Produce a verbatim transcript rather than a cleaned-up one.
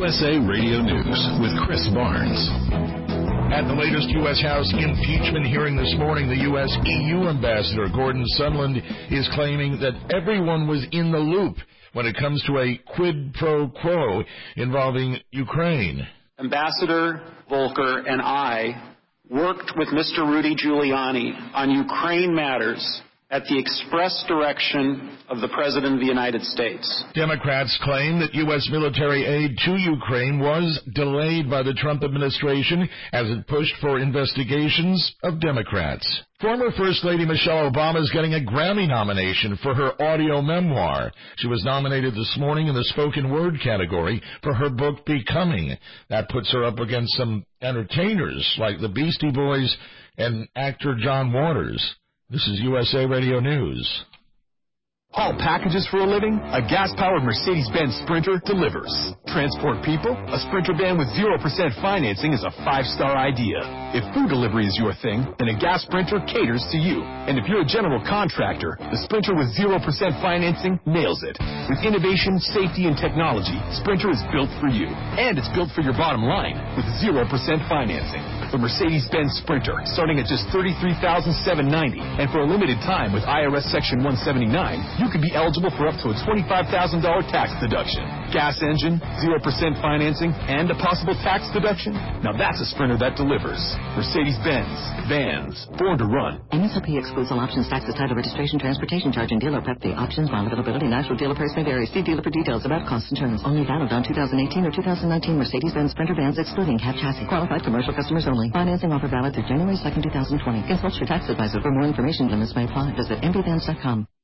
U S A Radio News with Chris Barnes. At the latest U S House impeachment hearing this morning, the U S E U ambassador, Gordon Sondland, is claiming that everyone was in the loop when it comes to a quid pro quo involving Ukraine. Ambassador Volker and I worked with Mister Rudy Giuliani on Ukraine matters at the express direction of the President of the United States. Democrats claim that U S military aid to Ukraine was delayed by the Trump administration as it pushed for investigations of Democrats. Former First Lady Michelle Obama is getting a Grammy nomination for her audio memoir. She was nominated this morning in the spoken word category for her book Becoming. That puts her up against some entertainers like the Beastie Boys and actor John Waters. This is U S A Radio News. Haul packages for a living? A gas-powered Mercedes-Benz Sprinter delivers. Transport people? A Sprinter van with zero percent financing is a five-star idea. If food delivery is your thing, then a gas Sprinter caters to you. And if you're a general contractor, the Sprinter with zero percent financing nails it. With innovation, safety, and technology, Sprinter is built for you. And it's built for your bottom line with zero percent financing. The Mercedes-Benz Sprinter, starting at just thirty-three thousand seven hundred ninety dollars. And for a limited time with I R S Section one seventy-nine, you could be eligible for up to a twenty-five thousand dollars tax deduction. Gas engine, zero percent financing, and a possible tax deduction? Now that's a Sprinter that delivers. Mercedes-Benz. Vans. Born to run. M S R P excludes all options, taxes, title, registration, transportation charge, and dealer prep fee. Options, bond availability, national dealer price may vary. See dealer for details about cost and terms. Only valid on two thousand eighteen or two thousand nineteen Mercedes-Benz Sprinter vans excluding cab chassis. Qualified commercial customers only. Financing offer valid through January second, two thousand twenty. Consult your tax advisor for more information. Limits may apply. Visit m b vans dot com.